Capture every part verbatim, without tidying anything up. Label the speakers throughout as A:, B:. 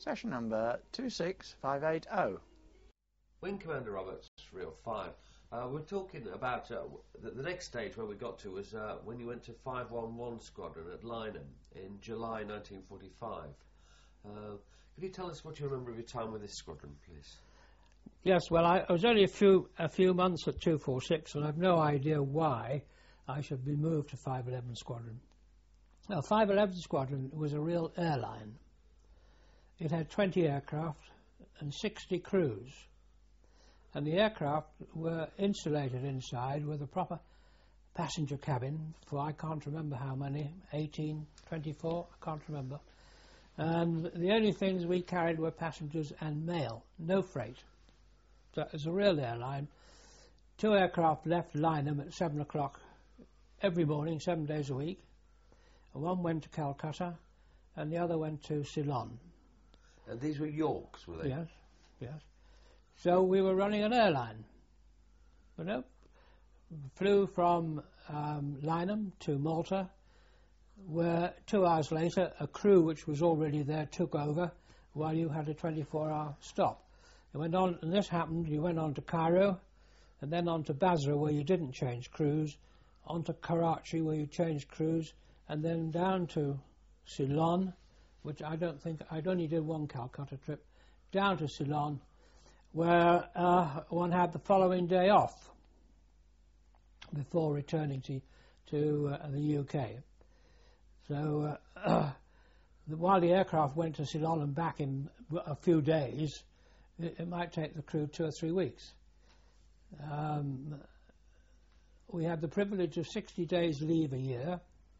A: Session number two six five eight zero.
B: Wing Commander Roberts, Real five. Uh, we're talking about uh, the, the next stage where we got to was uh, when you went to five one one Squadron at Lynham in July nineteen forty-five. Uh, could you tell us what you remember of your time with this squadron, please?
C: Yes, well, I, I was only a few a few months at two forty-six, and I've no idea why I should be moved to five eleven Squadron. Now, five eleven Squadron was a real airline. It had twenty aircraft and sixty crews, and the aircraft were insulated inside with a proper passenger cabin for I can't remember how many, eighteen, twenty-four, I can't remember. And the only things we carried were passengers and mail, no freight. So it was a real airline. Two aircraft left Lynham at seven o'clock every morning, seven days a week. And one went to Calcutta and the other went to Ceylon.
B: And these were Yorks, were they?
C: Yes, yes. So we were running an airline. You know, flew from um, Lynham to Malta, where two hours later a crew which was already there took over while you had a twenty-four hour stop. You went on, and this happened, you went on to Cairo, and then on to Basra where you didn't change crews, on to Karachi where you changed crews, and then down to Ceylon, which I don't think, I'd only did one Calcutta trip, down to Ceylon, where uh, one had the following day off before returning to, to uh, the U K. So uh, uh, the, while the aircraft went to Ceylon and back in a few days, it, it might take the crew two or three weeks. Um, we had the privilege of sixty days leave a year,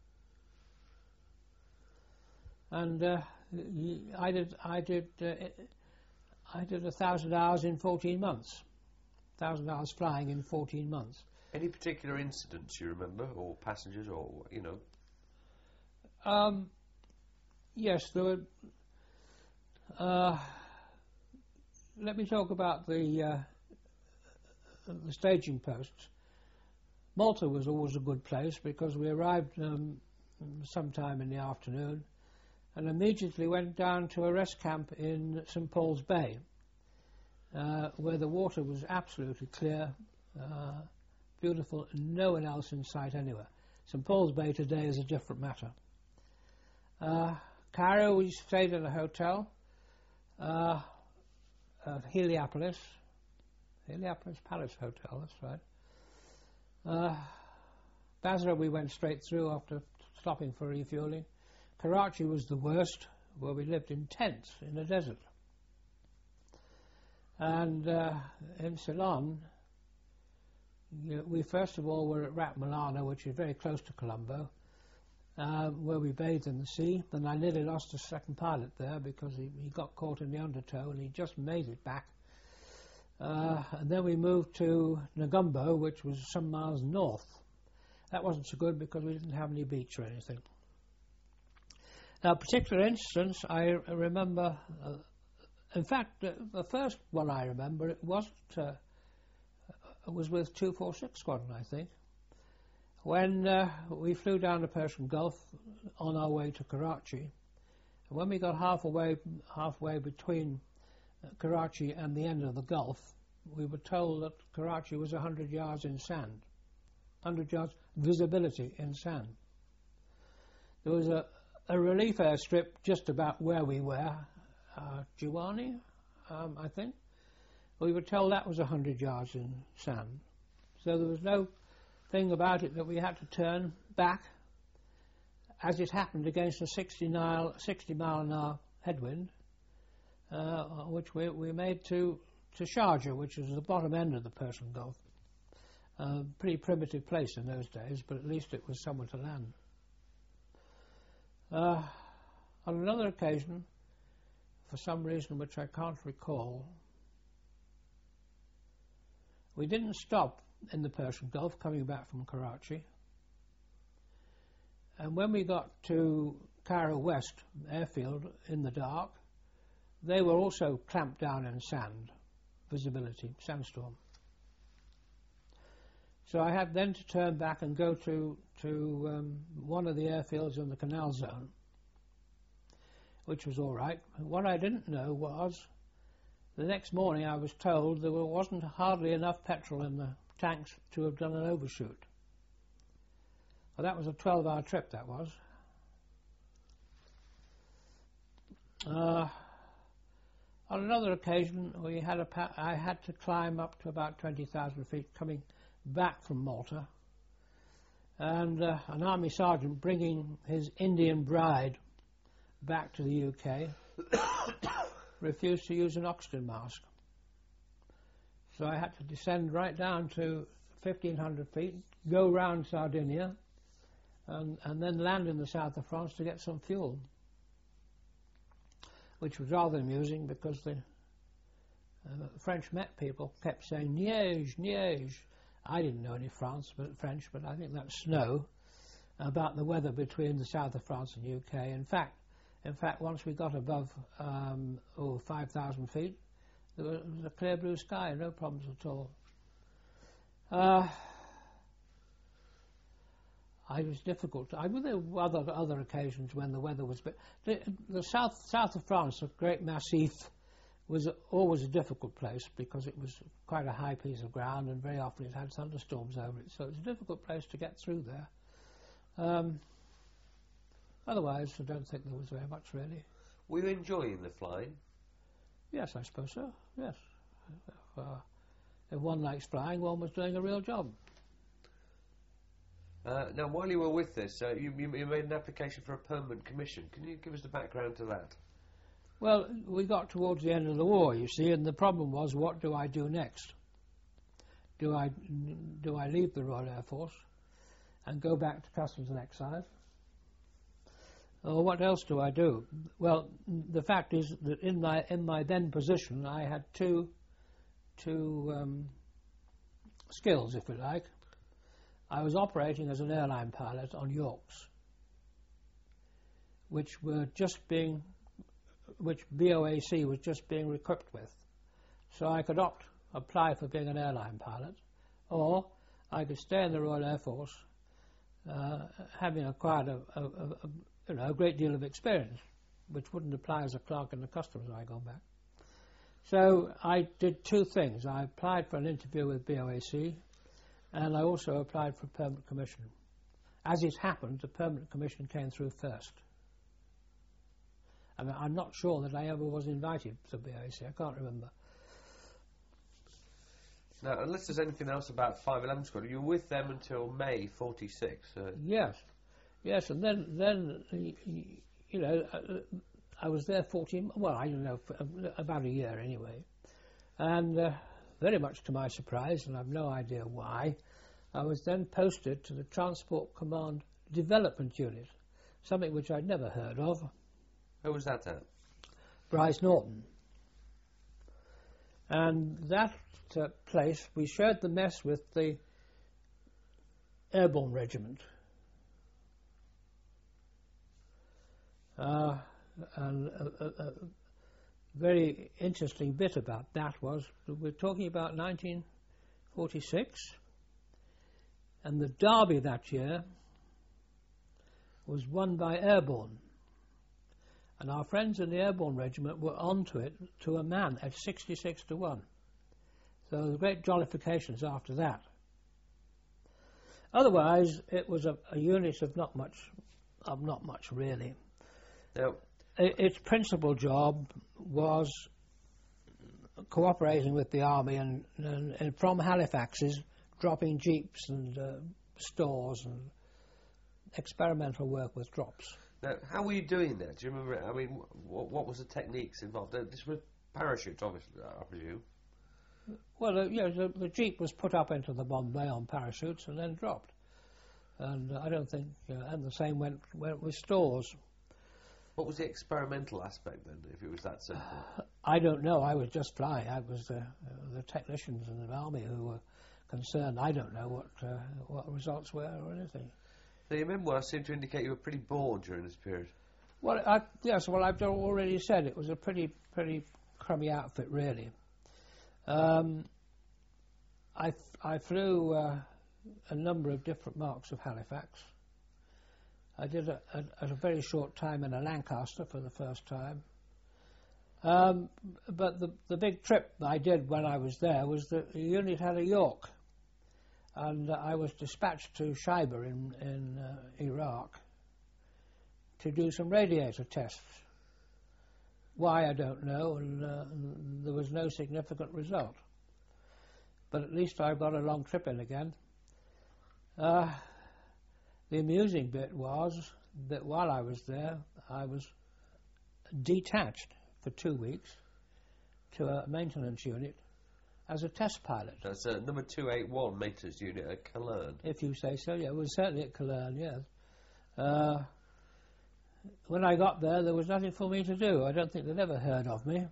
C: and uh, I did I did uh, I did a thousand hours in fourteen months. Thousand hours flying in fourteen months.
B: Any particular incidents you remember, or passengers, or you know?
C: Um, yes, there were. Uh, let me talk about the uh, the staging posts. Malta was always a good place because we arrived um, sometime in the afternoon and immediately went down to a rest camp in Saint Paul's Bay, uh, where the water was absolutely clear, uh, beautiful, and no one else in sight anywhere. Saint Paul's Bay today is a different matter. Uh, Cairo, we stayed at a hotel, uh, at Heliopolis, Heliopolis Palace Hotel, that's right. Uh, Basra we went straight through after stopping for refueling. Karachi was the worst, where we lived in tents in the desert. And uh, in Ceylon, you know, we first of all were at Rat Milana, which is very close to Colombo, uh, where we bathed in the sea. And I nearly lost a second pilot there because he, he got caught in the undertow and he just made it back. Uh, and then we moved to Negombo, which was some miles north. That wasn't so good because we didn't have any beach or anything. Now, a particular instance I remember, uh, in fact, uh, the first one I remember, it wasn't, uh, it was with two forty-six Squadron, I think, when uh, we flew down the Persian Gulf on our way to Karachi. And when we got halfway, halfway between uh, Karachi and the end of the Gulf, we were told that Karachi was one hundred yards in sand, one hundred yards visibility in sand. There was a, a relief airstrip just about where we were, uh, Jiwani, um, I think. We were told that was one hundred yards in sand. So there was no thing about it that we had to turn back, as it happened, against a sixty mile, sixty mile an hour headwind, uh, which we, we made to, to Sharjah, which was the bottom end of the Persian Gulf. A uh, pretty primitive place in those days, but at least it was somewhere to land. Uh, on another occasion, for some reason which I can't recall, we didn't stop in the Persian Gulf coming back from Karachi, and when we got to Cairo West airfield in the dark, they were also clamped down in sand, visibility, sandstorm. So I had then to turn back and go to, to um, one of the airfields in the Canal Zone, which was all right. What I didn't know was the next morning I was told there wasn't hardly enough petrol in the tanks to have done an overshoot. Well, that was a twelve-hour trip, that was. Uh, on another occasion, we had a pa I had to climb up to about twenty thousand feet coming back from Malta, and uh, an army sergeant bringing his Indian bride back to the U K refused to use an oxygen mask. So I had to descend right down to fifteen hundred feet, go round Sardinia, and, and then land in the south of France to get some fuel, which was rather amusing because the uh, French Met people kept saying Niège, Niège. I didn't know any France, but French, but I think that's snow, about the weather between the south of France and U K. In fact, in fact, once we got above um, oh, five thousand feet, there was a clear blue sky, no problems at all. Uh, I was difficult. I mean, there were other other occasions when the weather was. But the, the south south of France, the Great Massif, was always a difficult place because it was quite a high piece of ground, and very often it had thunderstorms over it. So it was a difficult place to get through there. Um, otherwise, I don't think there was very much really.
B: Were you enjoying the flying?
C: Yes, I suppose so. Yes. If, uh, if one likes flying, one was doing a real job.
B: Uh, now, while you were with this, uh, you, you, you made an application for a permanent commission. Can you give us the background to that?
C: Well, we got towards the end of the war, you see, and the problem was, what do I do next? Do I, do I leave the Royal Air Force and go back to Customs and Excise? Or what else do I do? Well, the fact is that in my, in my then position, I had two, two um, skills, if you like. I was operating as an airline pilot on Yorks, which were just being, which B O A C was just being equipped with. So I could opt, apply for being an airline pilot, or I could stay in the Royal Air Force, uh, having acquired a, a, a, a, you know, a great deal of experience, which wouldn't apply as a clerk in the customs when I go back. So I did two things. I applied for an interview with B O A C, and I also applied for a permanent commission. As it happened, the permanent commission came through first. I mean, I'm not sure that I ever was invited to B O A C. I can't remember.
B: Now, unless there's anything else about five eleven Squadron, you were with them until May forty-six. Uh.
C: Yes, yes, and then, then you know, I was there fourteen. Well, I don't know, for about a year anyway, and uh, very much to my surprise, and I've no idea why, I was then posted to the Transport Command Development Unit, something which I'd never heard of.
B: Who was that at?
C: Bryce Norton. And that uh, place, we shared the mess with the Airborne Regiment. Uh, and a, a, a very interesting bit about that was that we're talking about nineteen forty-six, and the Derby that year was won by Airborne. And our friends in the Airborne Regiment were on to it to a man at sixty-six to one. So there were great jollifications after that. Otherwise, it was a, a unit of not much, of not much really.
B: Now,
C: I, its principal job was cooperating with the army and, and, and from Halifax's dropping jeeps and uh, stores and experimental work with drops.
B: Now, how were you doing that? Do you remember? I mean, what, what was the techniques involved? Uh, This was parachutes, obviously, I presume.
C: Well, uh, you know, the, the jeep was put up into the Bombay on parachutes and then dropped. And uh, I don't think, uh, and the same went, went with stores.
B: What was the experimental aspect then, if it was that simple?
C: I don't know. I was just flying. I was the, uh, the technicians in the army who were concerned. I don't know what uh, what results were or anything.
B: Now, your memoirs seem to indicate you were pretty bored during this period.
C: Well, I, yes. Well, I've already said it was a pretty pretty crummy outfit, really. Um, I I flew uh, a number of different marks of Halifax. I did a, a, a very short time in a Lancaster for the first time. Um, but the, the big trip I did when I was there was that the unit had a York, and uh, I was dispatched to Shaiba in, in uh, Iraq to do some radiator tests. Why, I don't know, and, uh, and there was no significant result. But at least I got a long trip in again. Uh, the amusing bit was that while I was there, I was detached for two weeks to a maintenance unit as a test pilot.
B: That's uh, number two eighty-one maintenance unit at Cologne.
C: If you say so, yeah. It was certainly at Cologne, yes. Uh, when I got there, there was nothing for me to do. I don't think they'd ever heard of me.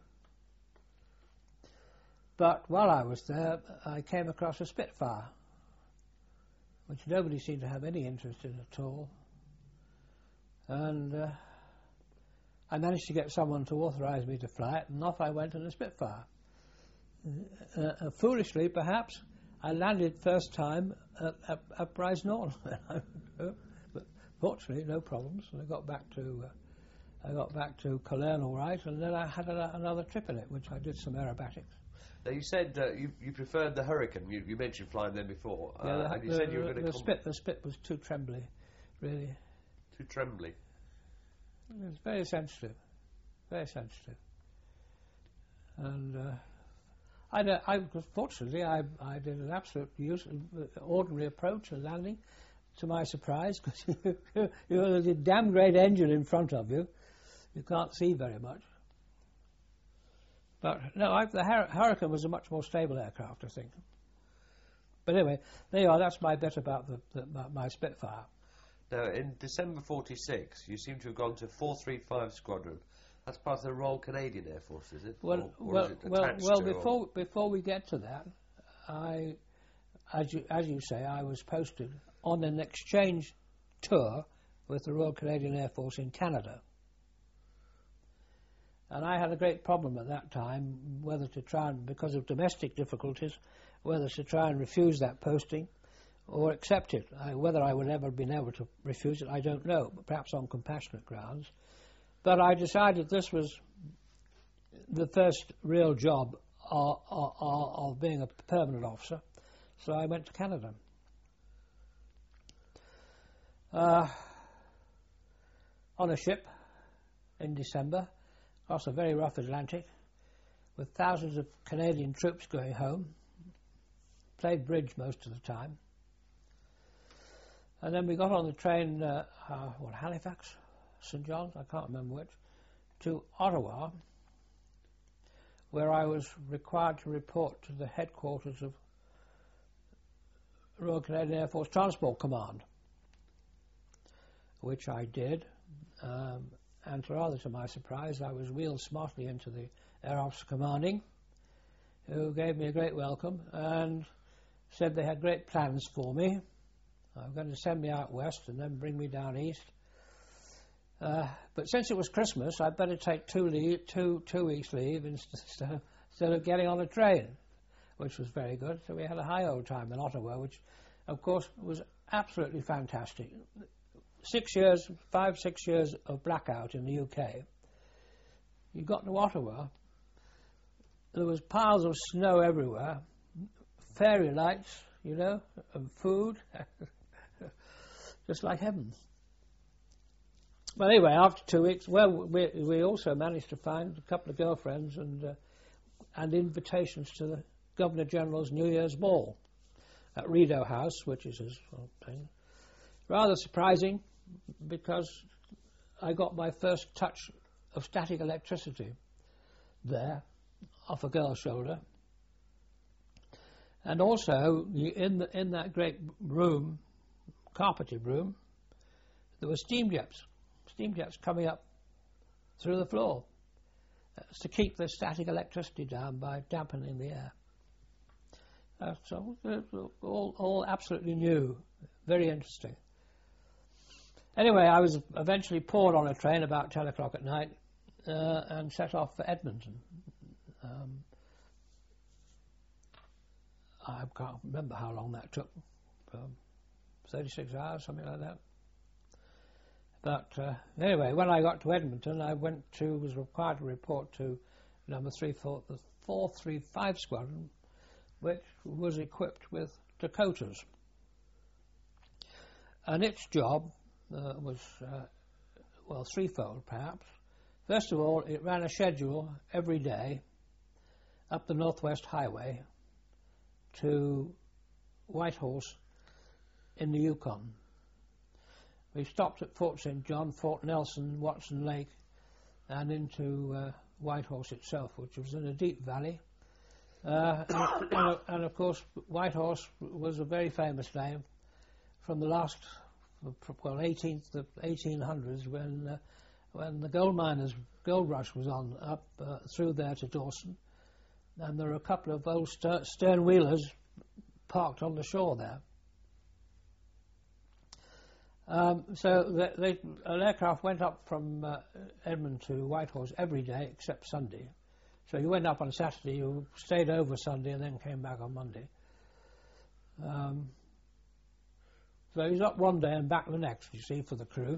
C: But while I was there, I came across a Spitfire, which nobody seemed to have any interest in at all. And uh, I managed to get someone to authorise me to fly it, and off I went in a Spitfire. Uh, uh, foolishly, perhaps, I landed first time at, at, at Bryce Norton. But fortunately, no problems. And I got back to uh, I got back to Cologne all right, and then I had a, another trip in it, which I did some aerobatics.
B: Now you said uh, you, you preferred the Hurricane. You, you mentioned flying them before, uh,
C: Yeah, the,
B: and you
C: the,
B: said you were going to
C: the
B: come
C: spit. The spit was too trembly, really.
B: too trembly.
C: It was very sensitive, very sensitive. And uh, I, don't- I, fortunately, I, I did an absolute use, ordinary approach and landing, to my surprise, because you, you know, there's a damn great engine in front of you. You can't see very much. But no, I, the Hur- Hurricane was a much more stable aircraft, I think. But anyway, there you are. That's my bit about the, the my, my Spitfire.
B: Now, in December forty-six, you seem to have gone to four three five Squadron. That's part of the Royal Canadian Air Force, is it?
C: Well,
B: or, or
C: well,
B: is it
C: well,
B: attached
C: well.
B: to,
C: Before
B: or-
C: before we get to that, I, as you as you say, I was posted on an exchange tour with the Royal Canadian Air Force in Canada, and I had a great problem at that time whether to try and, because of domestic difficulties, whether to try and refuse that posting or accept it. I, whether I would ever have been able to refuse it, I don't know, but perhaps on compassionate grounds. But I decided this was the first real job of, of, of being a permanent officer, so I went to Canada. Uh, on a ship in December, across a very rough Atlantic, with thousands of Canadian troops going home, played bridge most of the time. And then we got on the train, uh, uh, what, Halifax? Saint John's, I can't remember which, to Ottawa, where I was required to report to the headquarters of Royal Canadian Air Force Transport Command, which I did, um, and to rather to my surprise, I was wheeled smartly into the Air Officer Commanding, who gave me a great welcome and said they had great plans for me. They were going to send me out west and then bring me down east. Uh, but since it was Christmas, I'd better take two, leave, two, two weeks leave instead of, instead of getting on a train, which was very good. So we had a high old time in Ottawa, which, of course, was absolutely fantastic. Six years, five, six years of blackout in the U K. You got to Ottawa, there was piles of snow everywhere, fairy lights, you know, and food, just like heaven. But anyway, after two weeks, well, we, we also managed to find a couple of girlfriends and uh, and invitations to the Governor General's New Year's Ball at Rideau House, which is his thing. Rather surprising, because I got my first touch of static electricity there, off a girl's shoulder. And also, in the, in that great room, carpeted room, there were steam jets. Steam jets coming up through the floor. That's to keep the static electricity down by dampening the air. Uh, so uh, all, all absolutely new, very interesting. Anyway, I was eventually poured on a train about ten o'clock at night uh, and set off for Edmonton. Um, I can't remember how long that took, um, thirty-six hours, something like that. But uh, anyway, when I got to Edmonton, I went to, was required to report to number three, four, the four three five Squadron, which was equipped with Dakotas. And its job uh, was, uh, well, threefold perhaps. First of all, it ran a schedule every day up the Northwest Highway to Whitehorse in the Yukon. We stopped at Fort Saint John, Fort Nelson, Watson Lake, and into uh, Whitehorse itself, which was in a deep valley. Uh, and, and, and of course, Whitehorse was a very famous name from the last, well, eighteenth, the eighteen hundreds, when uh, when the gold miners' gold rush was on up uh, through there to Dawson, and there were a couple of old ster- stern wheelers parked on the shore there. Um, so the, they, an aircraft went up from uh, Edmund to Whitehorse every day except Sunday. So you went up on Saturday, you stayed over Sunday, and then came back on Monday. Um, so he was up one day and back the next, you see, for the crew.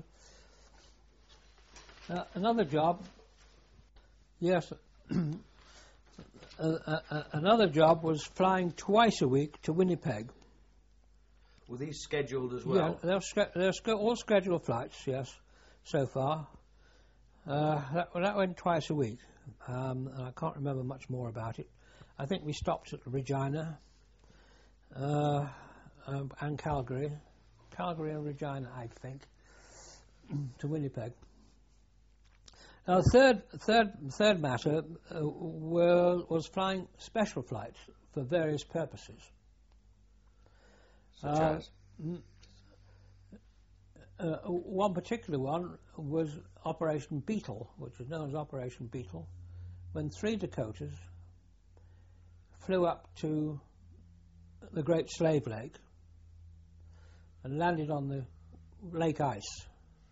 C: Uh, another job, yes, uh, uh, uh, another job was flying twice a week to Winnipeg.
B: Were these scheduled as well?
C: Yeah, they're, sch- they're sch- all scheduled flights, yes, so far. Uh, that, well, that went twice a week, um, and I can't remember much more about it. I think we stopped at Regina uh, um, and Calgary. Calgary and Regina, I think, to Winnipeg. Now, third, third, third matter uh, were, was flying special flights for various purposes.
B: Such
C: Uh,
B: as?
C: Uh, one particular one was Operation Beetle, which was known as Operation Beetle, when three Dakotas flew up to the Great Slave Lake and landed on the lake ice.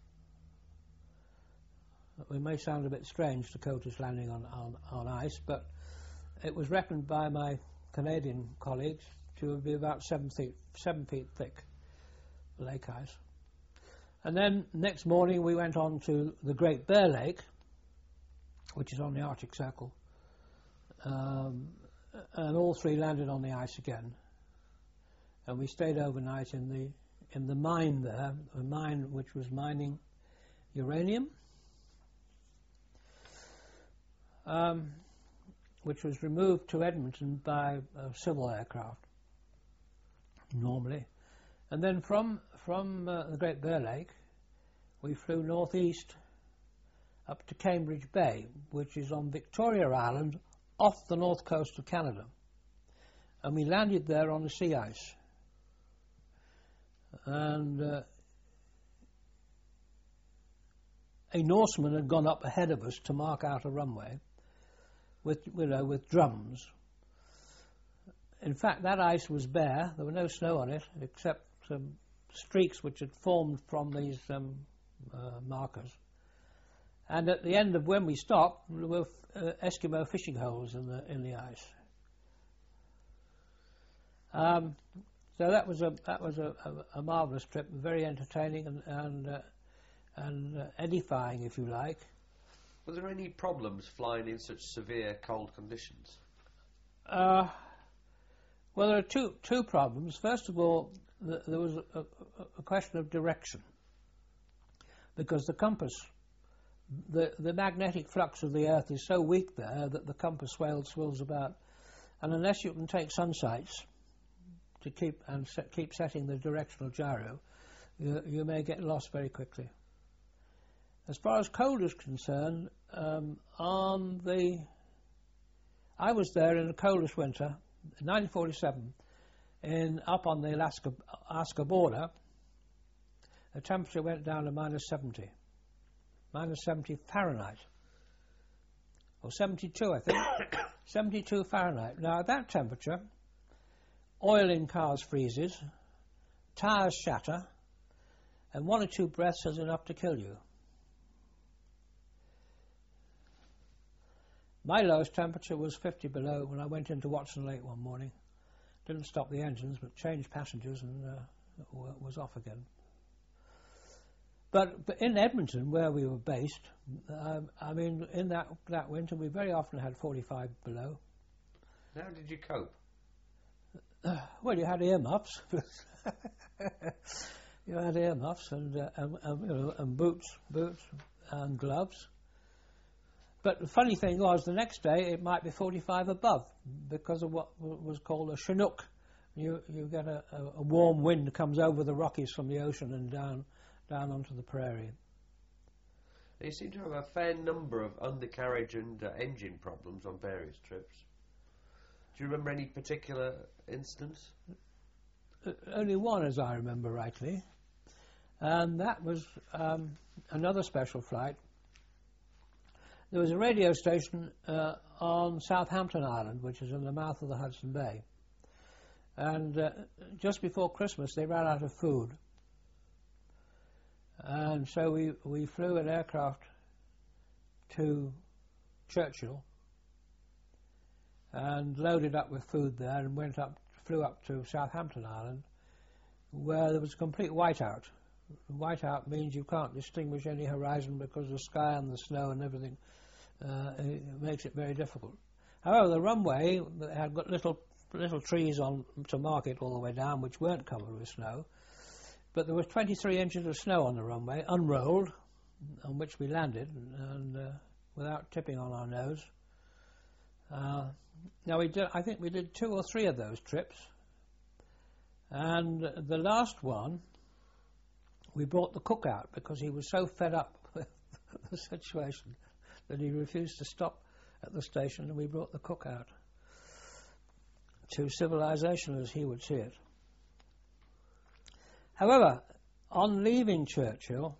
C: It may sound a bit strange, Dakotas landing on, on, on ice, but it was reckoned by my Canadian colleagues to be about seven feet, seven feet thick, lake ice. And then next morning we went on to the Great Bear Lake, which is on the Arctic Circle, um, and all three landed on the ice again. And we stayed overnight in the in the mine there, a mine which was mining uranium, um, which was removed to Edmonton by a civil aircraft, normally. And then from from uh, the Great Bear Lake, we flew northeast up to Cambridge Bay, which is on Victoria Island, off the north coast of Canada. And we landed there on the sea ice. And uh, a Norseman had gone up ahead of us to mark out a runway with, you know, with drums. In fact, that ice was bare. There was no snow on it, except some streaks which had formed from these um, uh, markers. And at the end of when we stopped, there were uh, Eskimo fishing holes in the in the ice. Um, so that was a that was a, a, a marvelous trip, very entertaining and and, uh, and uh, edifying, if you like.
B: Were there any problems flying in such severe cold conditions?
C: Uh, well, there are two two problems. First of all, th- there was a, a, a question of direction, because the compass, the the magnetic flux of the Earth is so weak there that the compass swirls swirls about, and unless you can take sun sights to keep and set, keep setting the directional gyro, you, you may get lost very quickly. As far as cold is concerned, um, on the I was there in the coldest winter, nineteen forty-seven, in up on the Alaska Alaska border. The temperature went down to minus seventy, minus seventy Fahrenheit, or seventy-two, I think, seventy-two Fahrenheit. Now at that temperature, oil in cars freezes, tyres shatter, and one or two breaths is enough to kill you. My lowest temperature was fifty below when I went into Watson Lake one morning. Didn't stop the engines, but changed passengers and uh, was off again. But, but in Edmonton, where we were based, um, I mean, in that that winter, we very often had forty-five below.
B: How did you cope?
C: Uh, well, you had earmuffs. You had earmuffs and, uh, and, and, you know, and boots, boots and gloves. But the funny thing was, the next day it might be forty-five above because of what w- was called a chinook. You you get a, a, a warm wind that comes over the Rockies from the ocean and down down onto the prairie.
B: You seem to have a fair number of undercarriage and uh, engine problems on various trips. Do you remember any particular instance?
C: Uh, only one, as I remember rightly, and that was um, another special flight. There was a radio station uh, on Southampton Island, which is in the mouth of the Hudson Bay. And uh, just before Christmas, they ran out of food. And so we, we flew an aircraft to Churchill and loaded up with food there and went up, flew up to Southampton Island, where there was a complete whiteout. Whiteout means you can't distinguish any horizon because the sky and the snow and everything uh, it makes it very difficult. However, the runway had got little little trees on to mark it all the way down, which weren't covered with snow. But there was twenty-three inches of snow on the runway, unrolled, on which we landed, and uh, without tipping on our nose. Uh, now we did. I think we did two or three of those trips, and the last one, we brought the cook out because he was so fed up with the situation that he refused to stop at the station, and we brought the cook out to civilization as he would see it. However, on leaving Churchill,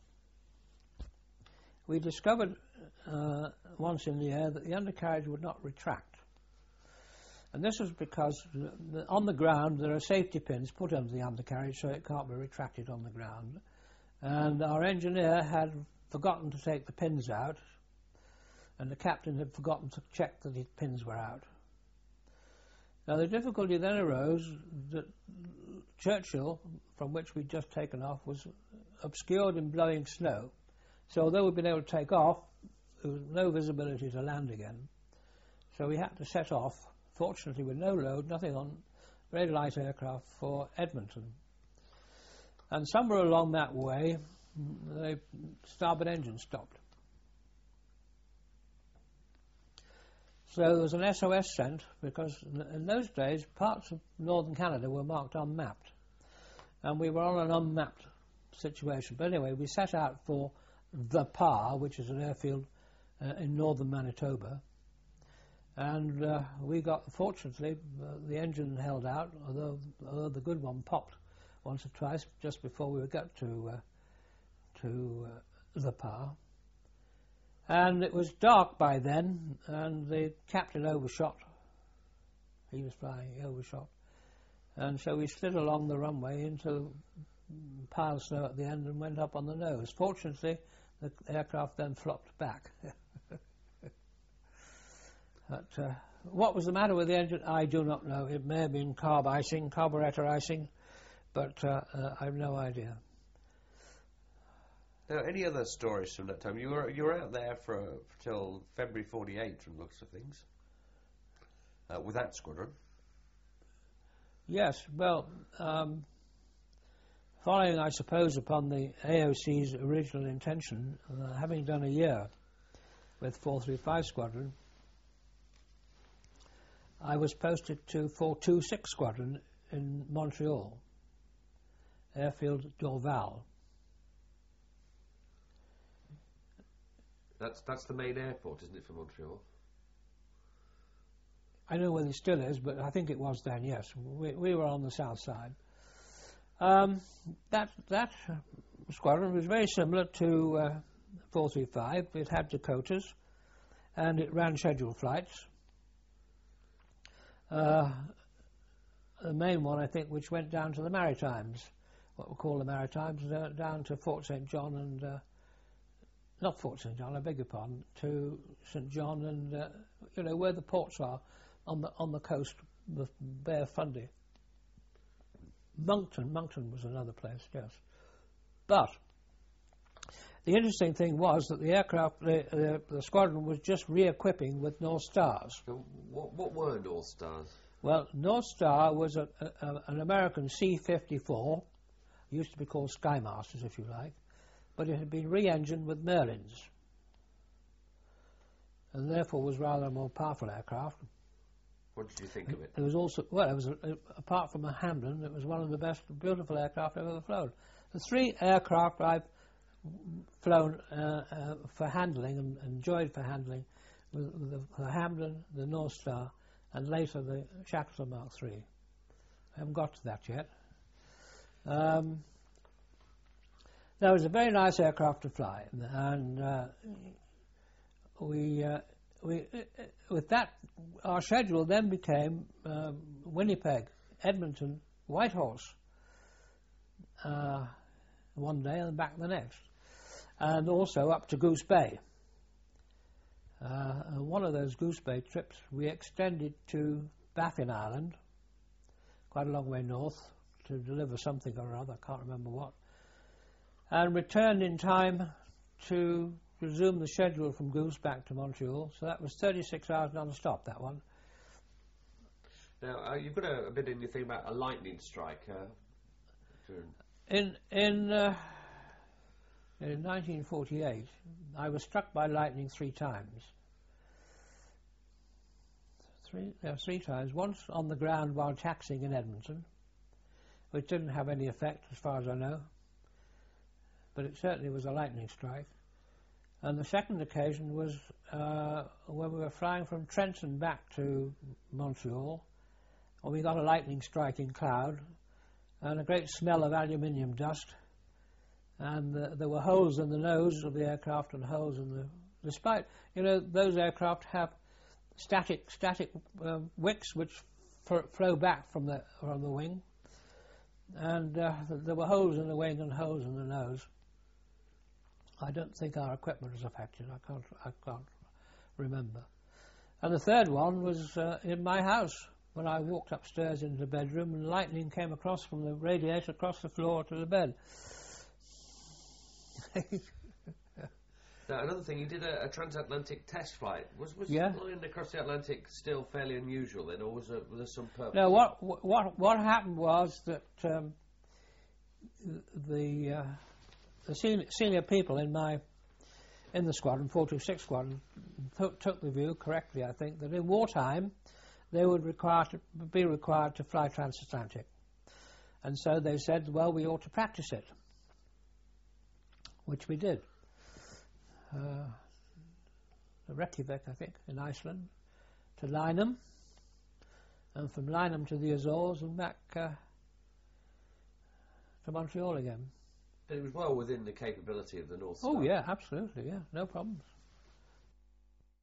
C: we discovered uh, once in the air that the undercarriage would not retract. And this was because the, on the ground there are safety pins put under the undercarriage so it can't be retracted on the ground. And our engineer had forgotten to take the pins out, and the captain had forgotten to check that his pins were out. Now the difficulty then arose that Churchill, from which we'd just taken off, was obscured in blowing snow. So although we'd been able to take off, there was no visibility to land again. So we had to set off, fortunately with no load, nothing on, very light aircraft for Edmonton. And somewhere along that way, the starboard engine stopped. So there was an S O S sent, because in those days parts of northern Canada were marked unmapped, and we were on an unmapped situation. But anyway, we set out for the Par, which is an airfield uh, in northern Manitoba, and uh, we got, fortunately, uh, the engine held out, although, although the good one popped once or twice just before we got to, uh, to uh, the Par. And it was dark by then, and the captain overshot. He was flying, he overshot. And so we slid along the runway into a pile of snow at the end and went up on the nose. Fortunately, the aircraft then flopped back. But uh, what was the matter with the engine? I do not know. It may have been carb icing, carburetor icing, but uh, uh, I have no idea.
B: Now, any other stories from that time? You were you were out there for uh, till February forty-eight, from the looks of things, uh, with that squadron.
C: Yes, well, um, following, I suppose, upon the A O C's original intention, uh, having done a year with four three five Squadron, I was posted to four two six Squadron in Montreal, Airfield Dorval.
B: That's that's the main airport, isn't it, for Montreal?
C: I don't know whether it still is, but I think it was then, yes. We, we were on the south side. Um, that that squadron was very similar to uh, four three five. It had Dakotas, and it ran scheduled flights. Uh, the main one, I think, which went down to the Maritimes, what we call the Maritimes, uh, down to Fort Saint John and... Uh, not Fort Saint John, I beg your pardon, to Saint John and, uh, you know, where the ports are on the on the coast, the Bay of Fundy. Moncton, Moncton was another place, yes. But the interesting thing was that the aircraft, the, the, the squadron was just re-equipping with North Stars.
B: So what, what were North Stars?
C: Well, North Star was a, a, an American C fifty-four, used to be called Skymasters, if you like, but it had been re-engined with Merlins, and therefore was rather a more powerful aircraft.
B: What did you think of it?
C: It was also, well, it was a, a, apart from a Hamlin, it was one of the best, beautiful aircraft I've ever flown. The three aircraft I've flown uh, uh, for handling and enjoyed for handling were the, the Hamlin, the North Star, and later the Shackleton Mark three. I haven't got to that yet. Um, that was a very nice aircraft to fly, and uh, we, uh, we, uh, with that, our schedule then became um, Winnipeg, Edmonton, Whitehorse, uh, one day and back the next, and also up to Goose Bay. Uh, and one of those Goose Bay trips we extended to Baffin Island, quite a long way north, to deliver something or other, I can't remember what, and returned in time to resume the schedule from Goose back to Montreal. So that was thirty-six hours non-stop, that one.
B: Now, uh, you've got a, a bit in your thing about a lightning strike. Uh, during
C: in in, uh, in nineteen forty-eight, I was struck by lightning three times. Three, uh, three times. Once on the ground while taxiing in Edmonton, which didn't have any effect as far as I know, but it certainly was a lightning strike. And the second occasion was uh, when we were flying from Trenton back to Montreal, and we got a lightning strike in cloud, and a great smell of aluminium dust, and uh, there were holes in the nose of the aircraft and holes in the... Despite, you know, those aircraft have static static uh, wicks which f flow back from the from the wing, and uh, there were holes in the wing and holes in the nose. I don't think our equipment was affected. I can't I can't remember. And the third one was uh, in my house when I walked upstairs into the bedroom, and lightning came across from the radiator across the floor to the bed.
B: Now, another thing, you did a, a transatlantic test flight. Was was
C: Yeah.
B: flying across the Atlantic still fairly unusual then, or was, it, was there some purpose?
C: Now, what what what happened was that um, the uh, the senior, senior people in my in the squadron, four two six squadron, took, took the view correctly, I think, that in wartime they would require to be required to fly transatlantic, and so they said, well, we ought to practice it, which we did. Uh, Reykjavik, I think, in Iceland, to Lynham, and from Lynham to the Azores and back uh, to Montreal again.
B: It was well within the capability of the North Star.
C: Oh yeah, absolutely, yeah, no problems.